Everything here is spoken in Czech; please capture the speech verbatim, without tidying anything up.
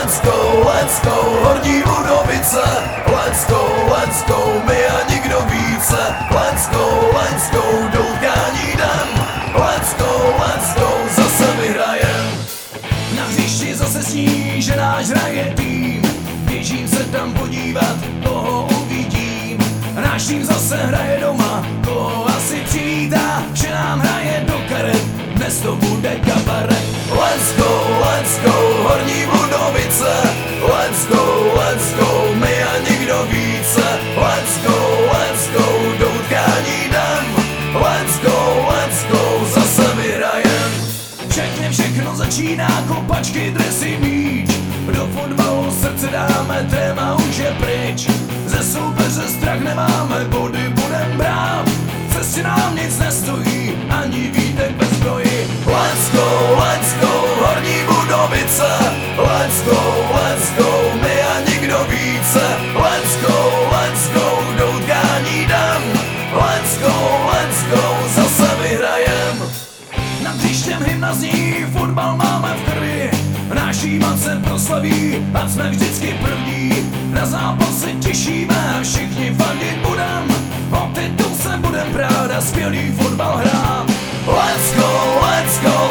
Let's go, let's go, Horní Budovice. Let's go, let's go, my a nikdo více. Let's go, let's go, do utkání jdem. Let's go, let's go, zase vyhrajem. Na hřišti zase sní, že náš hraje tým. Běžím se tam podívat, koho uvidím. Náš tým zase hraje doma, koho asi přivítá, že nám hraje do karet, dnes to bude kabaret. Let's go, let's go, Horní Budovice. Let's go, let's go, my a nikdo více. Let's go, let's go, do utkání jdem. Let's go, let's go, zase vyhrajem. Všechny všechno začíná, kopačky, dresy, míč. Do fotbalu srdce dáme, téma už je pryč. Ze soupeře strach nemáme, body budem brát. Cesty nám nic nestojí, ani vítek bez zbroji. Let's go, let's go, Horní Budovice. Let's go, let's go, my a nikdo více. Let's go, let's go, do utkání jdem. Let's go, let's go, zase vyhrajem. Nad hřištěm hymna zní, fotbal máme v krvi. Náš tým se proslaví, ať jsme vždycky první. Na zápas se těšíme a všichni fandit budem. O titul se budem brát a skvělý fotbal hrát. Let's go, let's go,